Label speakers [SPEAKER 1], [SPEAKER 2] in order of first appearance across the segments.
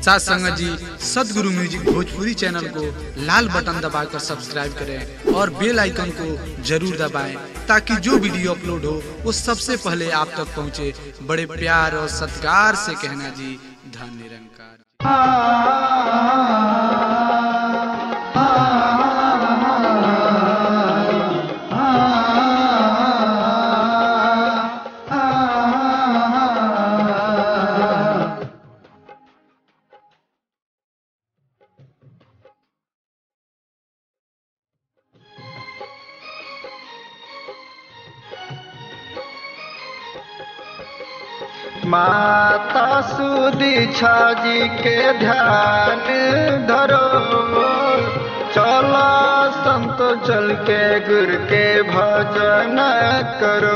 [SPEAKER 1] साथ संगत जी सदगुरु म्यूजिक भोजपुरी चैनल को लाल बटन दबाकर सब्सक्राइब करें और बेल आइकन को जरूर दबाएं ताकि जो वीडियो अपलोड हो वो सबसे पहले आप तक पहुंचे। बड़े प्यार और सत्कार से कहना जी, धन निरंकार।
[SPEAKER 2] माता सुदीक्षा जी के ध्यान धरो, चलो संत चल के गुरु के भजन करो।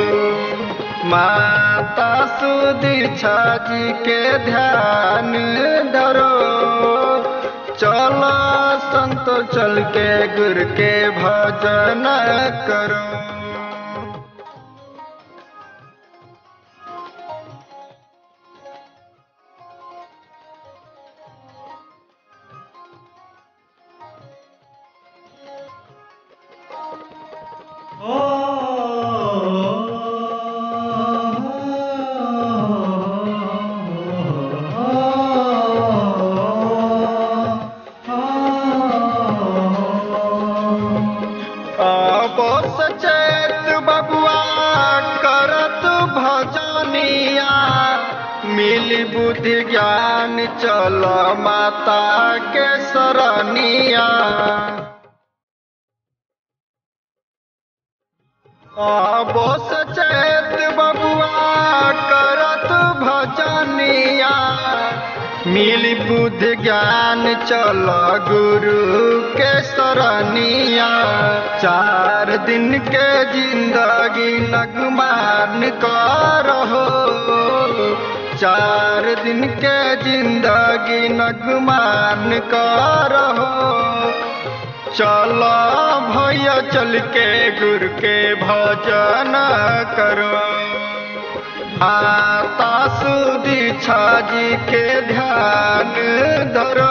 [SPEAKER 2] माता सुदीक्षा जी के ध्यान धरो, चलो संत चल के गुरु के भजन करो। सचेत बबुआ करत भजनिया, मिली बुद्धि ज्ञान चल माता के सरनिया। सचेत बबुआ करत भजनिया, मिली बुद्धि ज्ञान चल गुरु के सरनिया। 4 दिन के जिंदगी नगमान करहो, 4 दिन के जिंदगी नगमान करहो। चलो भैया चल के गुरु के भजन करो। माता सुदीक्षा जी के ध्यान धरो,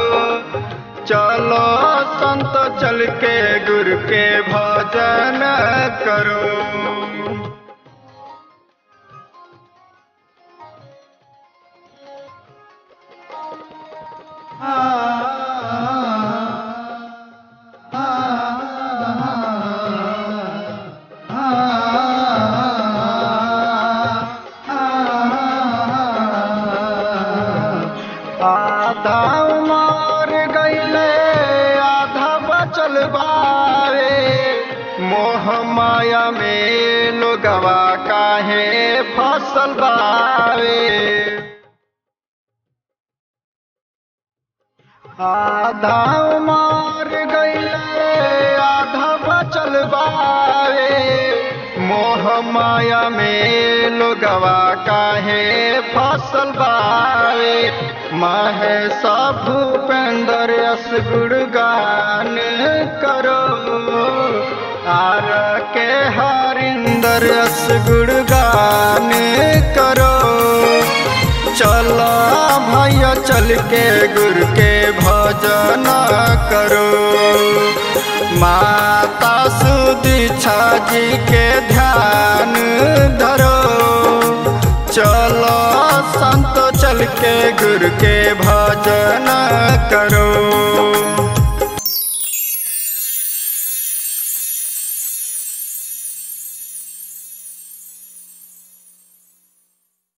[SPEAKER 2] चलो संत चल के गुरु के भजन करो। आधा उमर गईले आधा बचल बावे, मोह माया में लोगवा काहे फसल बावे। आधा उमर गईले आधा बचल बावे, मोह माया में लोगवा काहे फसल बावे। महेश भूपेंद्र यश गुणगान करो, आर के हरिंदर यश गुणगान करो। चलो भैया चल के गुरु के भजन करो। माता सुदीक्षा जी के ध्यान धरो, चलो संत चल के गुरु के भजन करो।